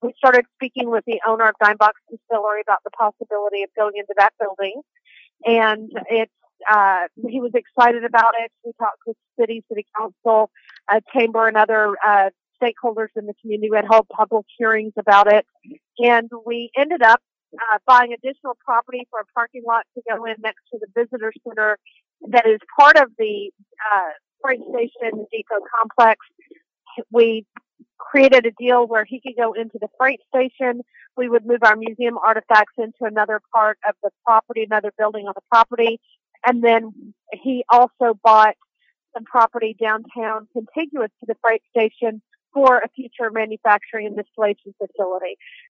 we started speaking with the owner of Dime Box Distillery about the possibility of going into that building. And he was excited about it. We talked with city council, chamber, and other stakeholders in the community. We had held public hearings about it. And we ended up buying additional property for a parking lot to go in next to the visitor center that is part of the freight station depot complex. We created a deal where he could go into the freight station. We would move our museum artifacts into another part of the property, another building on the property. And then he also bought some property downtown contiguous to the freight station for a future manufacturing and distillation facility.